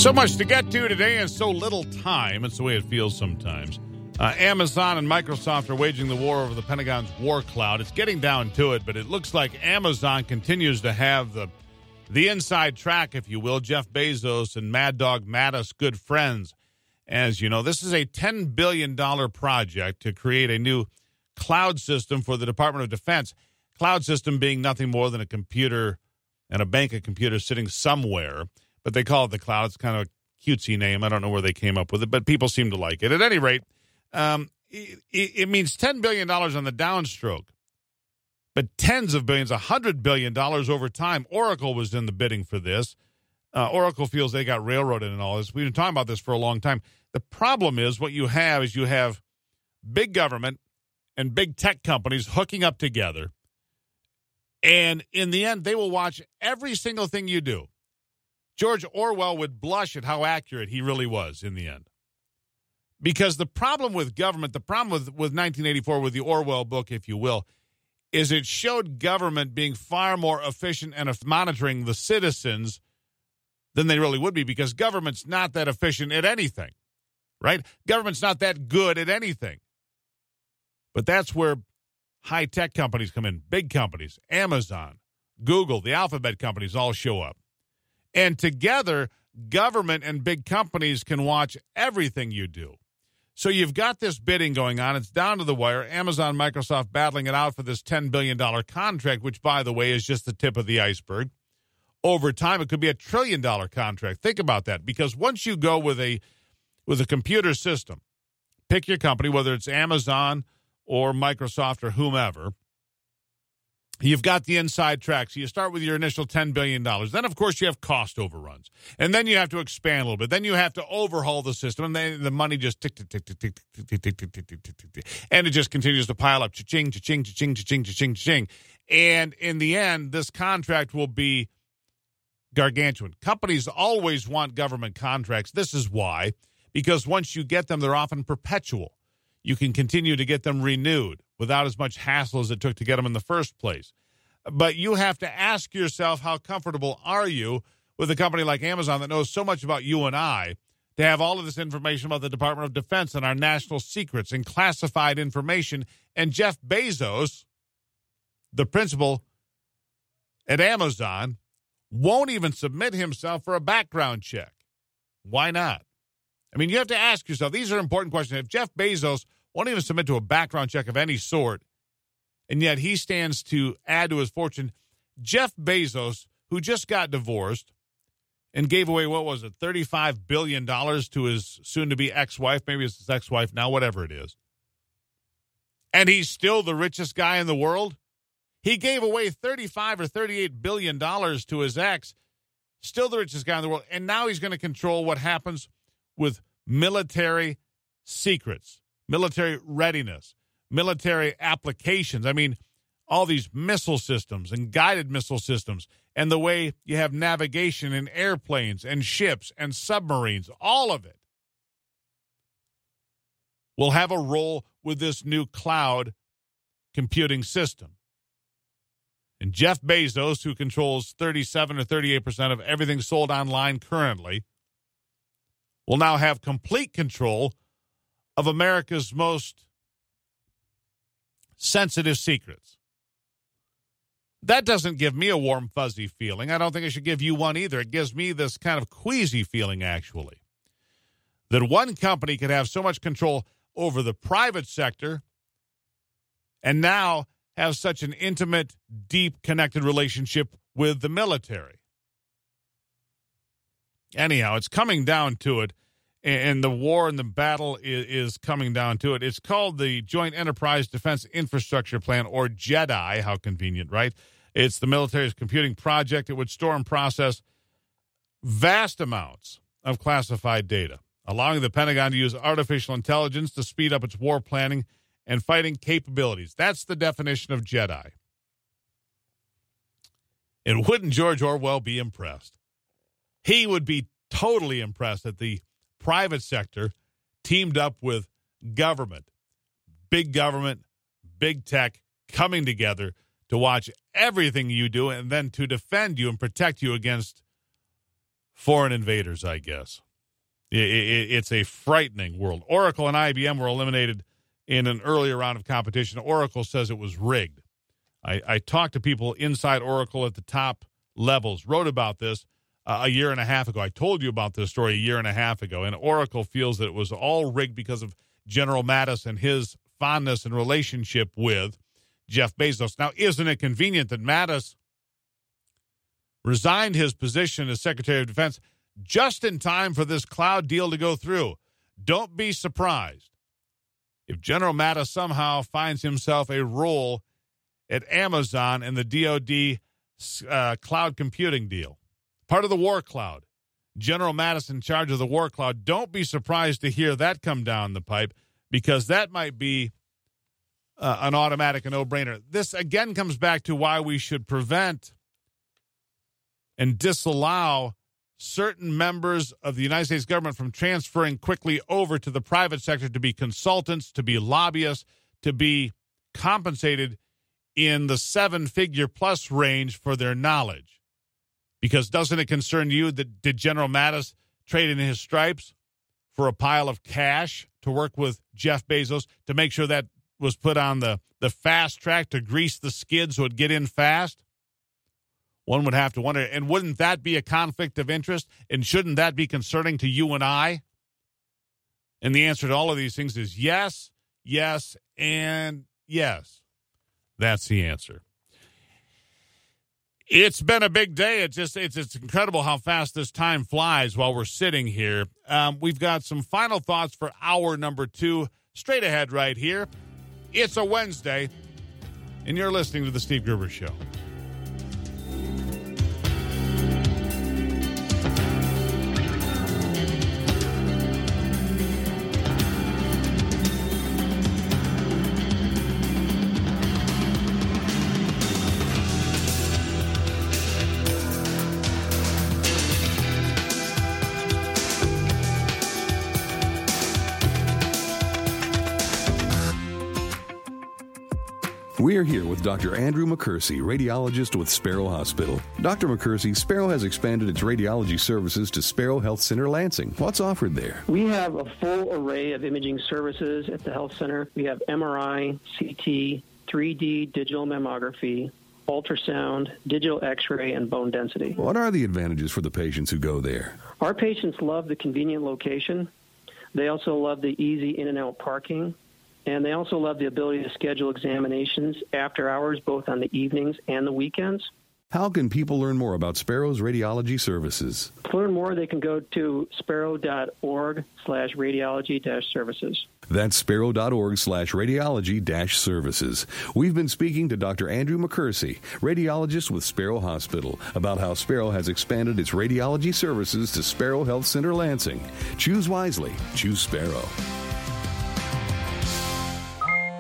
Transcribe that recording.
So much to get to today and so little time. It's the way it feels sometimes. Amazon and Microsoft are waging the war over the Pentagon's war cloud. It's getting down to it, but it looks like Amazon continues to have the inside track, if you will. Jeff Bezos and Mad Dog Mattis, good friends. As you know, this is a $10 billion project to create a new cloud system for the Department of Defense. Cloud system being nothing more than a computer and a bank of computers sitting somewhere. But they call it the cloud. It's kind of a cutesy name. I don't know where they came up with it, but people seem to like it. At any rate, it means $10 billion on the downstroke, but tens of billions, $100 billion over time. Oracle was in the bidding for this. Oracle feels they got railroaded in all this. We've been talking about this for a long time. The problem is what you have is you have big government and big tech companies hooking up together, and in the end, they will watch every single thing you do. George Orwell would blush at how accurate he really was in the end. Because the problem with government, the problem with 1984, with the Orwell book, if you will, is it showed government being far more efficient and monitoring the citizens than they really would be, because government's not that efficient at anything, right? Government's not that good at anything. But that's where high-tech companies come in, big companies, Amazon, Google, the alphabet companies all show up. And together, government and big companies can watch everything you do. So you've got this bidding going on. It's down to the wire. Amazon, Microsoft battling it out for this $10 billion contract, which, by the way, is just the tip of the iceberg. Over time, it could be a $1 trillion contract. Think about that, because once you go with a computer system, pick your company, whether it's Amazon or Microsoft or whomever, you've got the inside track. So you start with your initial $10 billion. Then, of course, you have cost overruns. And then you have to expand a little bit. Then you have to overhaul the system. And then the money just tick, tick, tick, tick, tick, tick, tick, tick, tick, tick, tick, tick, tick. And it just continues to pile up. Cha-ching, cha-ching, cha-ching, cha-ching, cha-ching, cha-ching. And in the end, this contract will be gargantuan. Companies always want government contracts. This is why. Because once you get them, they're often perpetual. You can continue to get them renewed without as much hassle as it took to get them in the first place. But you have to ask yourself, how comfortable are you with a company like Amazon that knows so much about you and I, to have all of this information about the Department of Defense and our national secrets and classified information, and Jeff Bezos, the principal at Amazon, won't even submit himself for a background check. Why not? I mean, you have to ask yourself, these are important questions. If Jeff Bezos won't even submit to a background check of any sort, and yet he stands to add to his fortune, Jeff Bezos, who just got divorced and gave away, what was it, $35 billion to his soon-to-be ex-wife, maybe it's his ex-wife now, whatever it is, and he's still the richest guy in the world? He gave away $35 or $38 billion to his ex, still the richest guy in the world, and now he's going to control what happens with military secrets, military readiness, military applications. I mean, all these missile systems and guided missile systems, and the way you have navigation in airplanes and ships and submarines, all of it will have a role with this new cloud computing system. And Jeff Bezos, who controls 37 or 38% of everything sold online currently, will now have complete control of America's most sensitive secrets. That doesn't give me a warm, fuzzy feeling. I don't think it should give you one either. It gives me this kind of queasy feeling, actually, that one company could have so much control over the private sector and now have such an intimate, deep, connected relationship with the military. Anyhow, it's coming down to it, and the war and the battle is coming down to it. It's called the Joint Enterprise Defense Infrastructure Plan, or JEDI. How convenient, right? It's the military's computing project. It would store and process vast amounts of classified data, allowing the Pentagon to use artificial intelligence to speed up its war planning and fighting capabilities. That's the definition of JEDI. And wouldn't George Orwell be impressed? He would be totally impressed that the private sector teamed up with government, big tech, coming together to watch everything you do and then to defend you and protect you against foreign invaders, I guess. It's a frightening world. Oracle and IBM were eliminated in an earlier round of competition. Oracle says it was rigged. I talked to people inside Oracle at the top levels, wrote about this a year and a half ago. I told you about this story a year and a half ago, and Oracle feels that it was all rigged because of General Mattis and his fondness and relationship with Jeff Bezos. Now, isn't it convenient that Mattis resigned his position as Secretary of Defense just in time for this cloud deal to go through? Don't be surprised if General Mattis somehow finds himself a role at Amazon and the DoD cloud computing deal. Part of the war cloud. General Mattis in charge of the war cloud. Don't be surprised to hear that come down the pipe, because that might be an automatic, a no-brainer. This, again, comes back to why we should prevent and disallow certain members of the United States government from transferring quickly over to the private sector to be consultants, to be lobbyists, to be compensated in the seven-figure plus range for their knowledge. Because doesn't it concern you that did General Mattis trade in his stripes for a pile of cash to work with Jeff Bezos to make sure that was put on the fast track to grease the skid so it'd get in fast? One would have to wonder, and wouldn't that be a conflict of interest? And shouldn't that be concerning to you and I? And the answer to all of these things is yes, yes, and yes. That's the answer. It's been a big day. It's incredible how fast this time flies while we're sitting here. We've got some final thoughts for hour number 2 straight ahead right here. It's a Wednesday, and you're listening to The Steve Gruber Show. We're here with Dr. Andrew McCursey, radiologist with Sparrow Hospital. Dr. McCursey, Sparrow has expanded its radiology services to Sparrow Health Center Lansing. What's offered there? We have a full array of imaging services at the health center. We have MRI, CT, 3D digital mammography, ultrasound, digital x-ray, and bone density. What are the advantages for the patients who go there? Our patients love the convenient location. They also love the easy in and out parking. And they also love the ability to schedule examinations after hours, both on the evenings and the weekends. How can people learn more about Sparrow's radiology services? To learn more, they can go to sparrow.org/radiology-services. That's sparrow.org/radiology-services. We've been speaking to Dr. Andrew McCursey, radiologist with Sparrow Hospital, about how Sparrow has expanded its radiology services to Sparrow Health Center Lansing. Choose wisely. Choose Sparrow.